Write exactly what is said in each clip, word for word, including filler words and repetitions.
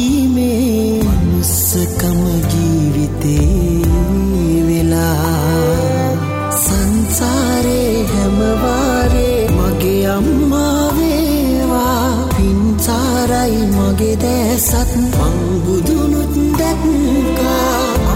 දීමේ මුස්සකම ජීවිතේ වෙලා සංසාරේ හැමවාරේ මගේ අම්මා වේවා පින්සාරයි මගේ දැසත් මං බුදුනුත් දැක්කා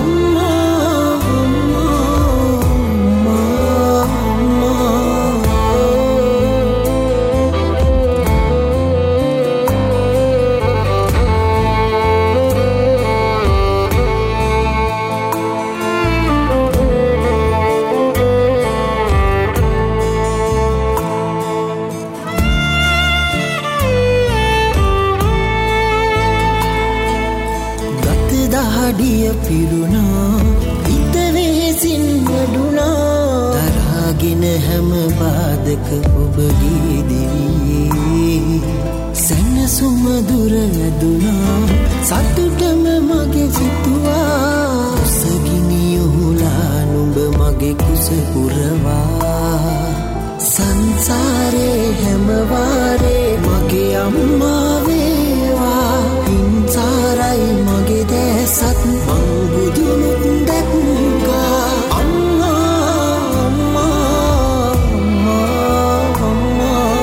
දහඩිය පිරුණා හිත වෙහෙසින් වඩුණා තරහගෙන හැම බාධක ඔබගේ දෙවියේ සැනසුම දුර ඇදුණා සතුටම මගේ සිතුවා උසගිනි යොහුලා නුඹ මගේ කුස පුරවා සංසාරේ හැම වාරේ මගේ අම්මා වේවා පින්සාරයි මගේ දැසත් මං බුදුනුත් දැක්කා අම්මා අම්මා අම්මා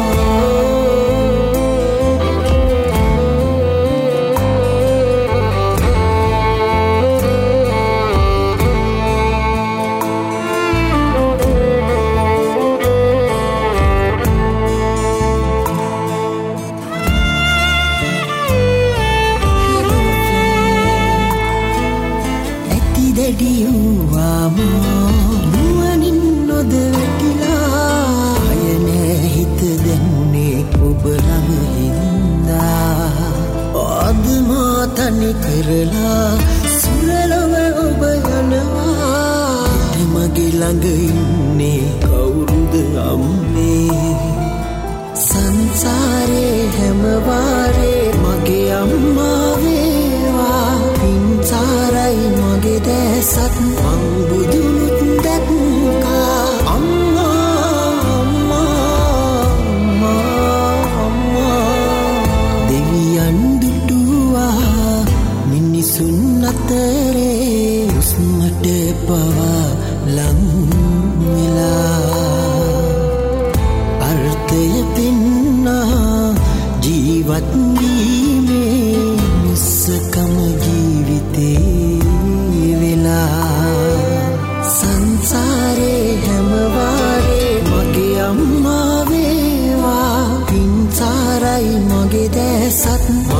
නුවනින් නොද වැටිලා අයනෑ හිත දැනුනේ ඔබ ළඟ හින්දා ආදමා තනි කරලා සුරලොව ඔබ යනවා මගේ ළඟ ඉන්නේ කවුරුද අම්මේ සංසාරේ හැම වාරේ මගේ අම්මා වේවා පින්සාරයි මගේ දැසත් මං බුදුනුත් දැක්කා අම්මා අම්මා අම්මා දෙවියන් දුටුවා මිනිසුන් අතරේ උස්මට පවා ලං වෙලා අර්ථය පෙන්නා ජීවත් වීමේ මුස්සකම ජීවිතේ වෙලා සංසාරේ හැම වාරේ මගේ අම්මා වේවා පින්සාරයි මගේ දැසත්